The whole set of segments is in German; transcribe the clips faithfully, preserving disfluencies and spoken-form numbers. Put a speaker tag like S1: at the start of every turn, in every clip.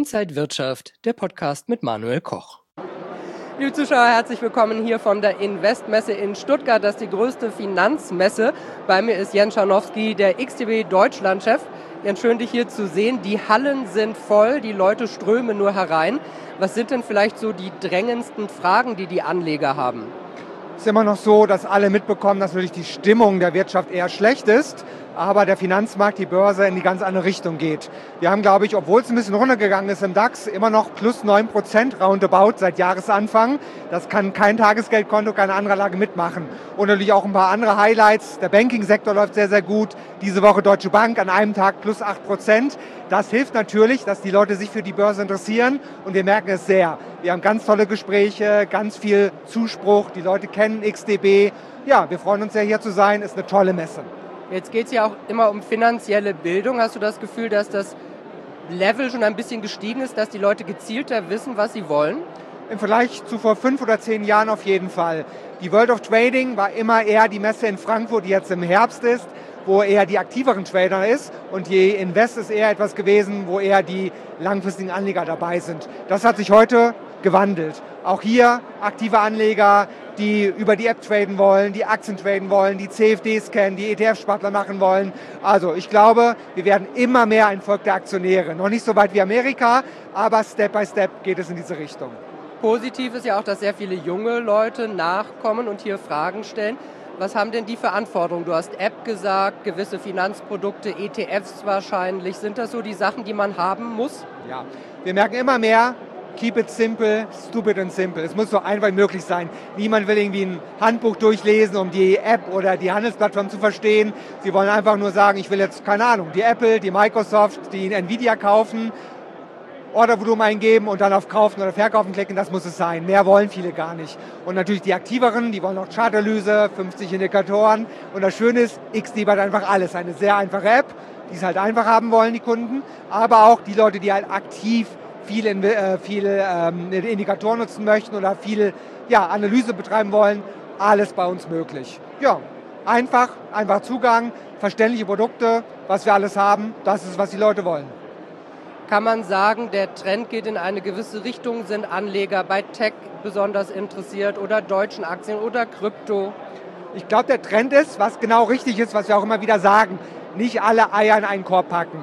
S1: Inside Wirtschaft, der Podcast mit Manuel Koch. Liebe Zuschauer, herzlich willkommen hier von der Investmesse in Stuttgart. Das ist die größte Finanzmesse. Bei mir ist Jens Scharnowski, der X T B Deutschland-Chef. Jens, schön, dich hier zu sehen. Die Hallen sind voll, die Leute strömen nur herein. Was sind denn vielleicht so die drängendsten Fragen, die die Anleger haben?
S2: Es ist immer noch so, dass alle mitbekommen, dass natürlich die Stimmung der Wirtschaft eher schlecht ist, aber der Finanzmarkt, die Börse in die ganz andere Richtung geht. Wir haben, glaube ich, obwohl es ein bisschen runtergegangen ist im DAX, immer noch plus neun Prozent roundabout seit Jahresanfang. Das kann kein Tagesgeldkonto, keine andere Anlage mitmachen. Und natürlich auch ein paar andere Highlights. Der Banking-Sektor läuft sehr, sehr gut. Diese Woche Deutsche Bank an einem Tag plus acht Prozent. Das hilft natürlich, dass die Leute sich für die Börse interessieren und wir merken es sehr. Wir haben ganz tolle Gespräche, ganz viel Zuspruch. Die Leute kennen X T B. Ja, wir freuen uns sehr, hier zu sein. Ist eine tolle Messe.
S1: Jetzt geht es ja auch immer um finanzielle Bildung. Hast du das Gefühl, dass das Level schon ein bisschen gestiegen ist, dass die Leute gezielter wissen, was sie wollen?
S2: Im Vergleich zu vor fünf oder zehn Jahren auf jeden Fall. Die World of Trading war immer eher die Messe in Frankfurt, die jetzt im Herbst ist, wo eher die aktiveren Trader ist. Und die Invest ist eher etwas gewesen, wo eher die langfristigen Anleger dabei sind. Das hat sich heute gewandelt. Auch hier aktive Anleger, die über die App traden wollen, die Aktien traden wollen, die C F Ds kennen, die E T F-Spartler machen wollen. Also ich glaube, wir werden immer mehr ein Volk der Aktionäre. Noch nicht so weit wie Amerika, aber Step by Step geht es in diese Richtung.
S1: Positiv ist ja auch, dass sehr viele junge Leute nachkommen und hier Fragen stellen. Was haben denn die für Anforderungen? Du hast App gesagt, gewisse Finanzprodukte, E T Fs wahrscheinlich. Sind das so die Sachen, die man haben muss?
S2: Ja, wir merken immer mehr, keep it simple, stupid and simple. Es muss so einfach wie möglich sein. Niemand will irgendwie ein Handbuch durchlesen, um die App oder die Handelsplattform zu verstehen. Sie wollen einfach nur sagen, ich will jetzt, keine Ahnung, die Apple, die Microsoft, die Nvidia kaufen, Ordervolumen eingeben und dann auf Kaufen oder Verkaufen klicken, das muss es sein. Mehr wollen viele gar nicht. Und natürlich die Aktiveren, die wollen auch Chartanalyse, fünfzig Indikatoren. Und das Schöne ist, X T B hat einfach alles. Eine sehr einfache App, die es halt einfach haben wollen, die Kunden. Aber auch die Leute, die halt aktiv viele, äh, viele ähm, Indikatoren nutzen möchten oder viel ja, Analyse betreiben wollen, alles bei uns möglich. Ja, einfach, einfach Zugang, verständliche Produkte, was wir alles haben, das ist, was die Leute wollen.
S1: Kann man sagen, der Trend geht in eine gewisse Richtung? Sind Anleger bei Tech besonders interessiert oder deutschen Aktien oder Krypto?
S2: Ich glaube, der Trend ist, was genau richtig ist, was wir auch immer wieder sagen, nicht alle Eier in einen Korb packen.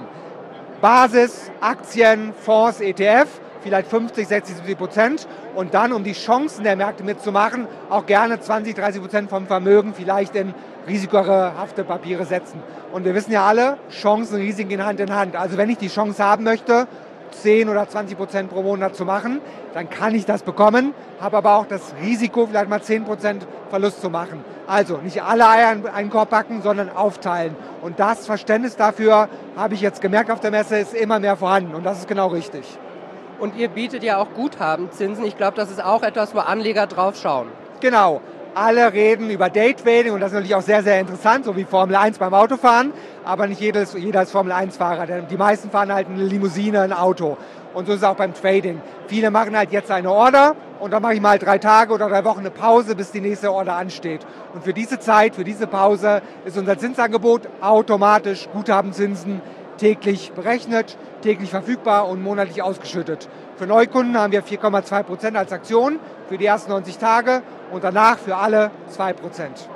S2: Basis, Aktien, Fonds, E T F, vielleicht fünfzig, sechzig, siebzig Prozent und dann, um die Chancen der Märkte mitzumachen, auch gerne zwanzig, dreißig Prozent vom Vermögen vielleicht in risikofremde Papiere setzen. Und wir wissen ja alle, Chancen und Risiken gehen Hand in Hand. Also wenn ich die Chance haben möchte, zehn oder zwanzig Prozent pro Monat zu machen, dann kann ich das bekommen, habe aber auch das Risiko, vielleicht mal zehn Prozent Verlust zu machen. Also nicht alle Eier in einen Korb packen, sondern aufteilen. Und das Verständnis dafür, habe ich jetzt gemerkt auf der Messe, ist immer mehr vorhanden. Und das ist genau richtig.
S1: Und ihr bietet ja auch Guthabenzinsen. Ich glaube, das ist auch etwas, wo Anleger drauf schauen.
S2: Genau. Alle reden über Daytrading und das ist natürlich auch sehr, sehr interessant, so wie Formel eins beim Autofahren. Aber nicht jedes, jeder ist Formel eins Fahrer. Die meisten fahren halt eine Limousine, ein Auto. Und so ist es auch beim Trading. Viele machen halt jetzt eine Order und dann mache ich mal drei Tage oder drei Wochen eine Pause, bis die nächste Order ansteht. Und für diese Zeit, für diese Pause ist unser Zinsangebot automatisch Guthabenzinsen täglich berechnet, täglich verfügbar und monatlich ausgeschüttet. Für Neukunden haben wir vier Komma zwei Prozent als Aktion für die ersten neunzig Tage und danach für alle zwei Prozent.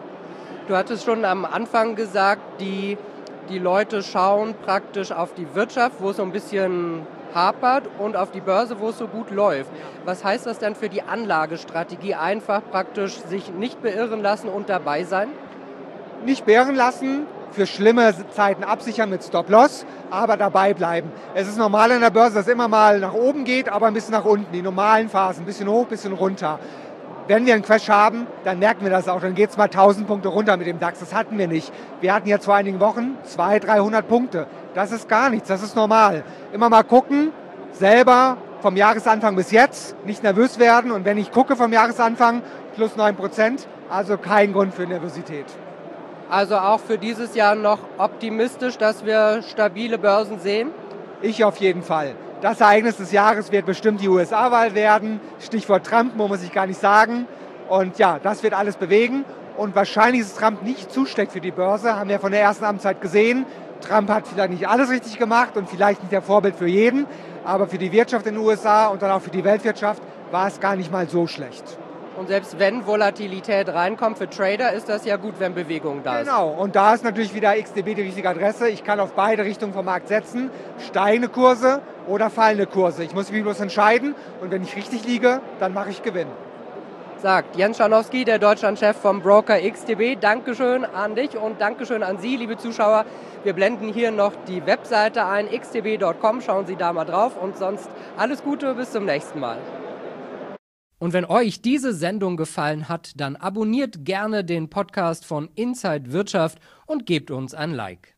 S1: Du hattest schon am Anfang gesagt, die, die Leute schauen praktisch auf die Wirtschaft, wo es so ein bisschen hapert und auf die Börse, wo es so gut läuft. Was heißt das denn für die Anlagestrategie? Einfach praktisch sich nicht beirren lassen und dabei sein?
S2: Nicht beirren lassen, für schlimme Zeiten absichern mit Stop-Loss, aber dabei bleiben. Es ist normal in der Börse, dass es immer mal nach oben geht, aber ein bisschen nach unten. Die normalen Phasen, ein bisschen hoch, ein bisschen runter. Wenn wir einen Crash haben, dann merken wir das auch. Dann geht es mal tausend Punkte runter mit dem DAX. Das hatten wir nicht. Wir hatten jetzt vor einigen Wochen zweihundert, dreihundert Punkte. Das ist gar nichts, das ist normal. Immer mal gucken, selber vom Jahresanfang bis jetzt, nicht nervös werden. Und wenn ich gucke vom Jahresanfang, plus neun Prozent, also kein Grund für Nervosität.
S1: Also auch für dieses Jahr noch optimistisch, dass wir stabile Börsen sehen?
S2: Ich auf jeden Fall. Das Ereignis des Jahres wird bestimmt die U S A-Wahl werden. Stichwort Trump, muss ich gar nicht sagen. Und ja, das wird alles bewegen. Und wahrscheinlich ist Trump nicht zu schlecht für die Börse, haben wir von der ersten Amtszeit gesehen. Trump hat vielleicht nicht alles richtig gemacht und vielleicht nicht der Vorbild für jeden, aber für die Wirtschaft in den U S A und dann auch für die Weltwirtschaft war es gar nicht mal so schlecht.
S1: Und selbst wenn Volatilität reinkommt für Trader, ist das ja gut, wenn Bewegung da ist.
S2: Genau, und da ist natürlich wieder X T B die richtige Adresse. Ich kann auf beide Richtungen vom Markt setzen, steigende Kurse oder fallende Kurse. Ich muss mich bloß entscheiden und wenn ich richtig liege, dann mache ich Gewinn.
S1: Sagt Jens Scharnowski, der Deutschlandchef vom Broker X T B. Dankeschön an dich und Dankeschön an Sie, liebe Zuschauer. Wir blenden hier noch die Webseite ein, x t b punkt com. Schauen Sie da mal drauf und sonst alles Gute, bis zum nächsten Mal. Und wenn euch diese Sendung gefallen hat, dann abonniert gerne den Podcast von Inside Wirtschaft und gebt uns ein Like.